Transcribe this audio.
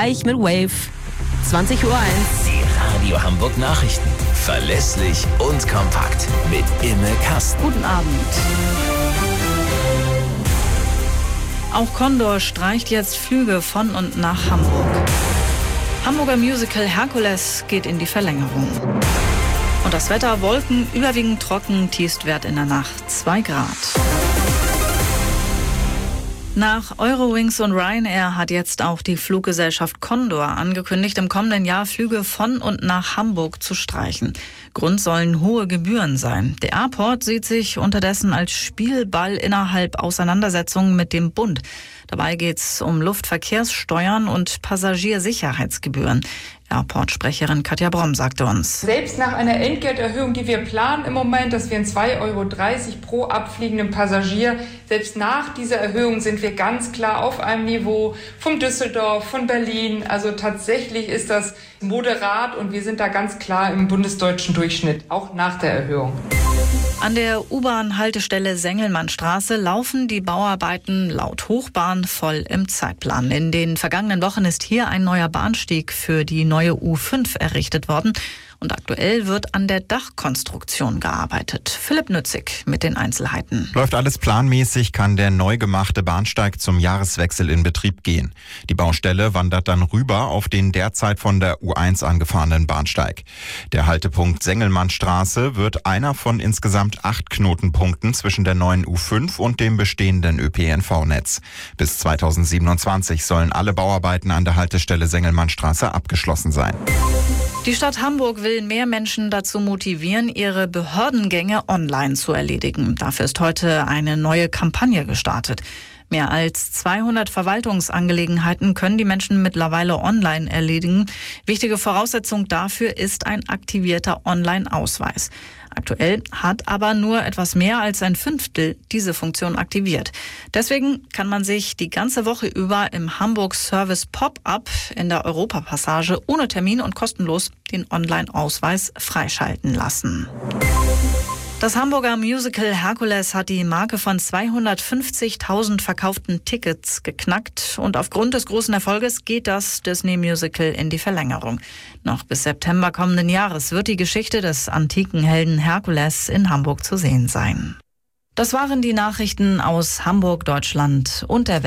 gleich mit Wave. 20:01 Uhr. Die Radio Hamburg Nachrichten. Verlässlich und kompakt. Mit Imme Kasten. Guten Abend. Auch Condor streicht jetzt Flüge von und nach Hamburg. Hamburger Musical Herkules geht in die Verlängerung. Und das Wetter: Wolken, überwiegend trocken, Tiefstwert in der Nacht 2 Grad. Nach Eurowings und Ryanair hat jetzt auch die Fluggesellschaft Condor angekündigt, im kommenden Jahr Flüge von und nach Hamburg zu streichen. Grund sollen hohe Gebühren sein. Der Airport sieht sich unterdessen als Spielball innerhalb Auseinandersetzungen mit dem Bund. Dabei geht es um Luftverkehrssteuern und Passagiersicherheitsgebühren. Airport-Sprecherin Katja Bromm sagte uns: Selbst nach einer Entgelterhöhung, die wir planen im Moment, dass wir in 2,30 € pro abfliegenden Passagier, selbst nach dieser Erhöhung sind wir ganz klar auf einem Niveau von Düsseldorf, von Berlin. Also tatsächlich ist das moderat und wir sind da ganz klar im bundesdeutschen Durchschnitt, auch nach der Erhöhung. An der U-Bahn-Haltestelle Sengelmannstraße laufen die Bauarbeiten laut Hochbahn voll im Zeitplan. In den vergangenen Wochen ist hier ein neuer Bahnsteig für die neue U5 errichtet worden. Und aktuell wird an der Dachkonstruktion gearbeitet. Philipp Nützig mit den Einzelheiten. Läuft alles planmäßig, kann der neu gemachte Bahnsteig zum Jahreswechsel in Betrieb gehen. Die Baustelle wandert dann rüber auf den derzeit von der U1 angefahrenen Bahnsteig. Der Haltepunkt Sengelmannstraße wird einer von insgesamt 8 Knotenpunkten zwischen der neuen U5 und dem bestehenden ÖPNV-Netz. Bis 2027 sollen alle Bauarbeiten an der Haltestelle Sengelmannstraße abgeschlossen sein. Die Stadt Hamburg will mehr Menschen dazu motivieren, ihre Behördengänge online zu erledigen. Dafür ist heute eine neue Kampagne gestartet. Mehr als 200 Verwaltungsangelegenheiten können die Menschen mittlerweile online erledigen. Wichtige Voraussetzung dafür ist ein aktivierter Online-Ausweis. Aktuell hat aber nur etwas mehr als ein Fünftel diese Funktion aktiviert. Deswegen kann man sich die ganze Woche über im Hamburg Service Pop-up in der Europapassage ohne Termin und kostenlos den Online-Ausweis freischalten lassen. Das Hamburger Musical Herkules hat die Marke von 250.000 verkauften Tickets geknackt und aufgrund des großen Erfolges geht das Disney-Musical in die Verlängerung. Noch bis September kommenden Jahres wird die Geschichte des antiken Helden Herkules in Hamburg zu sehen sein. Das waren die Nachrichten aus Hamburg, Deutschland und der Welt.